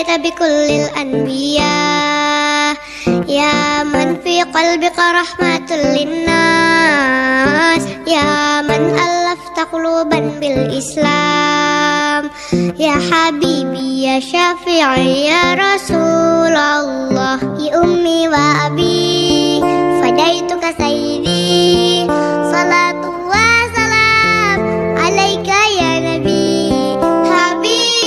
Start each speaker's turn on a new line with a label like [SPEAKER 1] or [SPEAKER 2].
[SPEAKER 1] ataita bikullil anbiya ya man fi qalbika rahmatul linnas ya man alafta quluban bil Islam ya habibi ya syafi'i ya Rasulullah ya ummi wa abi fadaituka sayyid